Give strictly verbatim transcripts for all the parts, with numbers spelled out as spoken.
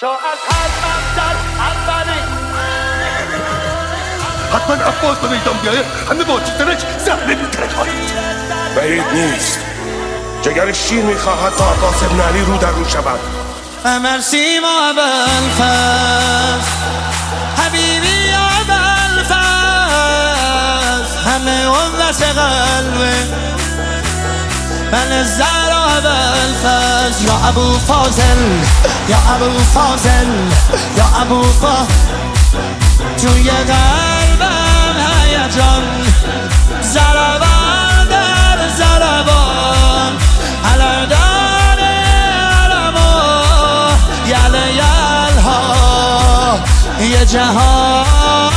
چو از هر منزل اولی حتما عباس به میدان بیاید همه با چیزنش زهره میترک هایید. بعید نیست. جگر شیر میخواهد تا عباس ابن علی رو در رو شود. امر سیما ابوالفضل حبیبی ابوالفضل همه امت قلبه من زهرا ابوالفضل یا ابو فاضل یا ابو فاضل یا ابو فاضل توی قلبم هیجان ضربان در ضربان علردان علما یل یلها یه جهان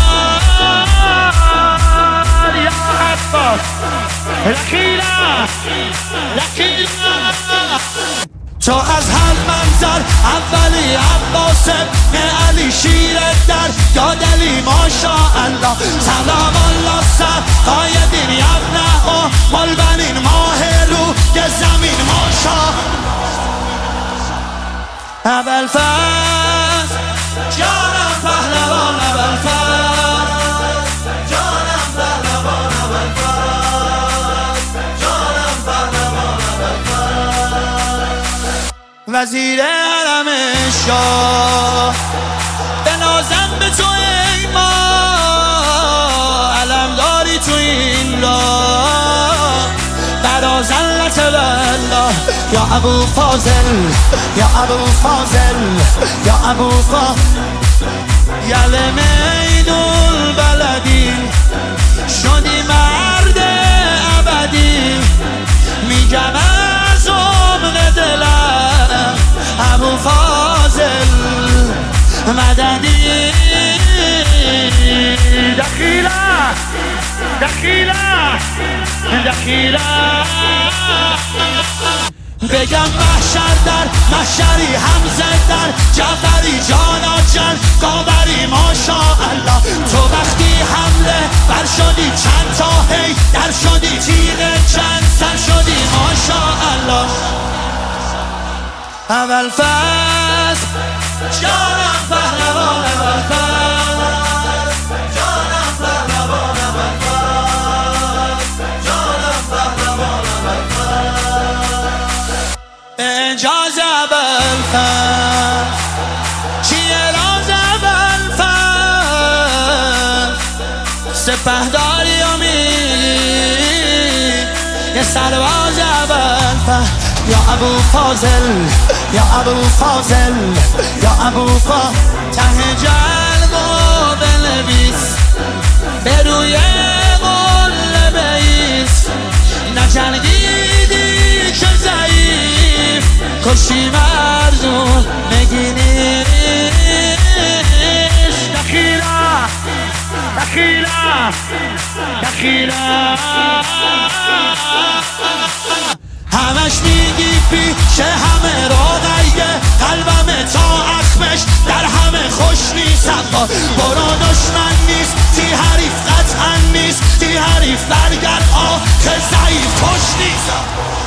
یا عباس لکیلا لکیلا تو از هر منظر اولی عباس ابن علی شیر در یاد علی ماشاءالله سلام الله سر قایدین یبنه و ملبنین ماه رو یه زمین ماشا ابوالفضل جانم پهلوان ابوالفضل جانم پهلوان ابوالفضل جانم پهلوان ابوالفضل وزیر حرم شاه بنازم به تو ای ما علم داری تو این راه برا زلت والله یا ابو فاضل یا ابو فاضل یا ابو فاضل یل میدون بلدی شدی مرد ابدی میگم از امن دلم ابو فاضل مددی دخیلا دخیلا دخیلا بگم محشر در محشری حمزه در جعفری جانا جل قابری ماشاءالله تو وقتی حمله بر شدی چند تا هی در شدی تیغ چند سر شدی ماشاءالله ابوالفضل جانم پهلوان ابوالفضل جانم پهلوان ابوالفضل جانم پهلوان ابوالفضل اعجاز ابوالفضل چیه راز ابوالفضل سپهداری امید یه سرباز ابوالفضل یا ابو فاضل یا ابو فاضل یا ابو فاضل ته جلبو بنویس به روی قله بیس نجنگیدی که ضعیف کشی مرزون نگینیش دخیلا دخیلا دخیلا همش میگی پیش همه راقیه قلبم تا اخمش در همه خوش نیست اما برو دشمن نیست تی حریف قطعا نیست تی حریف برگرد آخه ضعیف خوش نیست